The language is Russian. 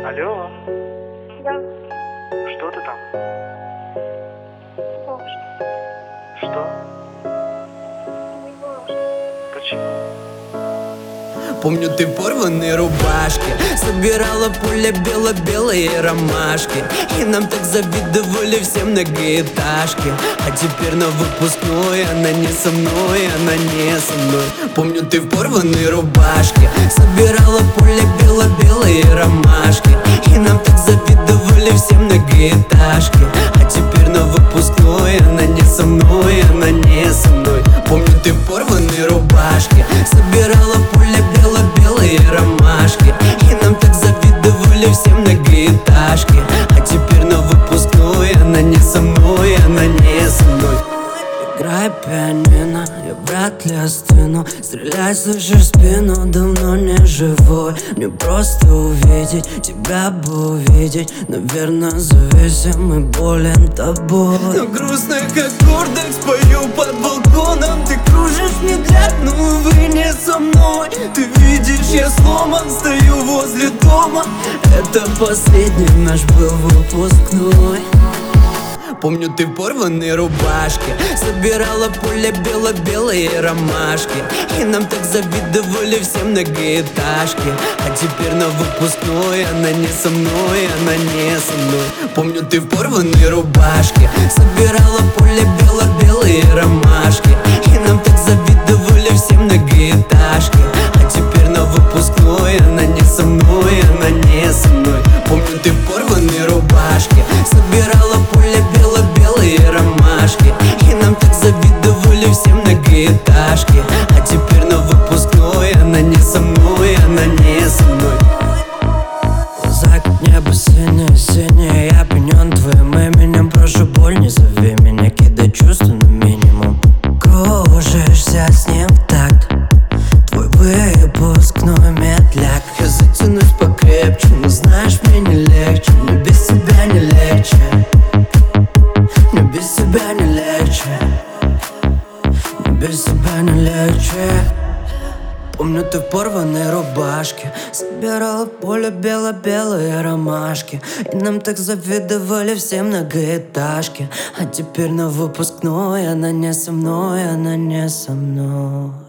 Алло, Да, что ты там? важно, Что? не важно. Почему? Помню, ты в порванной рубашке собирала пуля бело-белые ромашки, и нам так завидовали все многоэтажки. А теперь на выпускной она не со мной, она не со мной. Помню, ты в порванной рубашке собирала пуля бело-белые ромашки, и нам так завидовали все многоэтажки. А теперь на выпускной она не со мной, она не со мной. Помню, ты в порванной рубашке собирала пуля бело-белые ромашки, и нам так завидовали все многоэтажки. А теперь на выпускной она не со мной, она не со мной. Играй пианино, я вряд ли остыну. Стреляй, слышишь спину, давно не живой. Мне просто увидеть, тебя бы увидеть. Наверное, зависим и болен тобой. На грустных аккордах спою под балконом. Ты кружишь мне дряд, но увы, не со мной. Ты видишь, я сломан, стою возле дома. Это последний наш был выпускной. Помню, ты в порванной рубашке собирала пуля бело-белые ромашки, и нам так завидовали все многоэтажки. А теперь на выпускной она не со мной, она не со мной. Помню, ты в порванной рубашке собирала пуля бело-белые ромашки, и нам так завидовали все многоэтажки. А теперь на выпускной она не со мной, она не со мной. Помню, ты в порванной рубашке собирала пуля бело-белые ромашки, и нам так завидовали все многоэтажки. А теперь на выпускной она не со мной, она не со мной. Глаза как небо синее-синее, я опьянен твоим именем. Прошу, боль, не зови меня, кидай чувства на минимум. Кружишься с ним в такт, твой выпускной медляк. Я затянусь покрепче, но знаешь, мне не легче. Мне без тебя не легче, мне без тебя не легче, мне без тебя не легче. Помню, ты в порванной рубашке собирала в поле бело-белые ромашки, и нам так завидовали все многоэтажки. А теперь на выпускной она не со мной, она не со мной.